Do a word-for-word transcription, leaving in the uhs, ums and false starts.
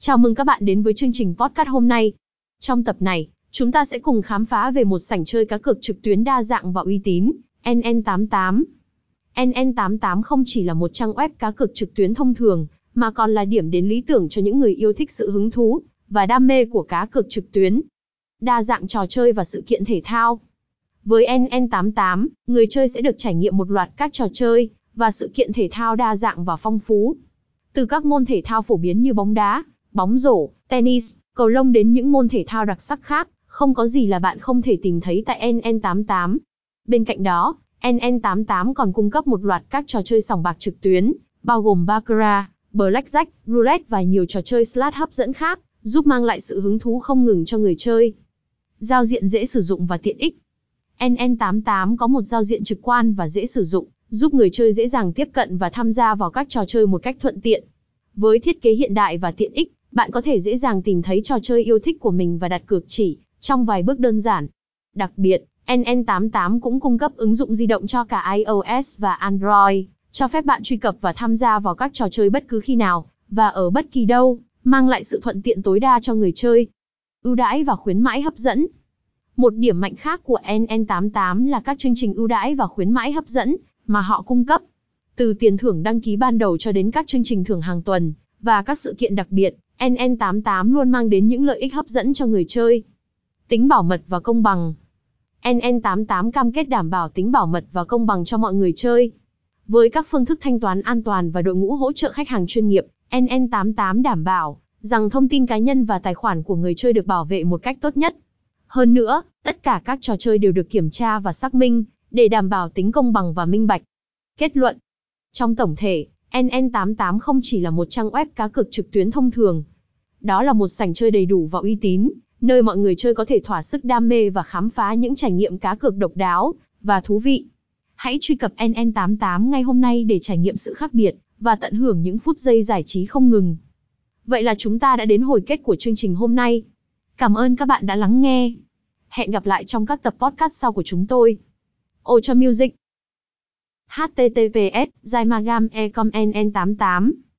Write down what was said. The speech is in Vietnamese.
Chào mừng các bạn đến với chương trình podcast hôm nay. Trong tập này, chúng ta sẽ cùng khám phá về một sảnh chơi cá cược trực tuyến đa dạng và uy tín, N N tám tám. N N tám tám không chỉ là một trang web cá cược trực tuyến thông thường, mà còn là điểm đến lý tưởng cho những người yêu thích sự hứng thú và đam mê của cá cược trực tuyến. Đa dạng trò chơi và sự kiện thể thao. Với N N tám tám, người chơi sẽ được trải nghiệm một loạt các trò chơi và sự kiện thể thao đa dạng và phong phú. Từ các môn thể thao phổ biến như bóng đá, bóng rổ, tennis, cầu lông đến những môn thể thao đặc sắc khác, không có gì là bạn không thể tìm thấy tại N N tám tám. Bên cạnh đó, N N tám tám còn cung cấp một loạt các trò chơi sòng bạc trực tuyến, bao gồm Baccarat, Blackjack, Roulette và nhiều trò chơi slot hấp dẫn khác, giúp mang lại sự hứng thú không ngừng cho người chơi. Giao diện dễ sử dụng và tiện ích. N N tám tám có một giao diện trực quan và dễ sử dụng, giúp người chơi dễ dàng tiếp cận và tham gia vào các trò chơi một cách thuận tiện. Với thiết kế hiện đại và tiện ích, bạn có thể dễ dàng tìm thấy trò chơi yêu thích của mình và đặt cược chỉ trong vài bước đơn giản. Đặc biệt, N N tám tám cũng cung cấp ứng dụng di động cho cả iOS và Android, cho phép bạn truy cập và tham gia vào các trò chơi bất cứ khi nào và ở bất kỳ đâu, mang lại sự thuận tiện tối đa cho người chơi. Ưu đãi và khuyến mãi hấp dẫn. Một điểm mạnh khác của N N tám tám là các chương trình ưu đãi và khuyến mãi hấp dẫn mà họ cung cấp. Từ tiền thưởng đăng ký ban đầu cho đến các chương trình thưởng hàng tuần và các sự kiện đặc biệt, N N tám tám luôn mang đến những lợi ích hấp dẫn cho người chơi. Tính bảo mật và công bằng. N N tám tám cam kết đảm bảo tính bảo mật và công bằng cho mọi người chơi. Với các phương thức thanh toán an toàn và đội ngũ hỗ trợ khách hàng chuyên nghiệp, N N tám tám đảm bảo rằng thông tin cá nhân và tài khoản của người chơi được bảo vệ một cách tốt nhất. Hơn nữa, tất cả các trò chơi đều được kiểm tra và xác minh, để đảm bảo tính công bằng và minh bạch. Kết luận. Trong tổng thể, N N tám tám không chỉ là một trang web cá cược trực tuyến thông thường. Đó là một sảnh chơi đầy đủ và uy tín, nơi mọi người chơi có thể thỏa sức đam mê và khám phá những trải nghiệm cá cược độc đáo và thú vị. Hãy truy cập N N tám tám ngay hôm nay để trải nghiệm sự khác biệt và tận hưởng những phút giây giải trí không ngừng. Vậy là chúng ta đã đến hồi kết của chương trình hôm nay. Cảm ơn các bạn đã lắng nghe. Hẹn gặp lại trong các tập podcast sau của chúng tôi. Ultra Music. H T T P S Zymagam e com N N tám tám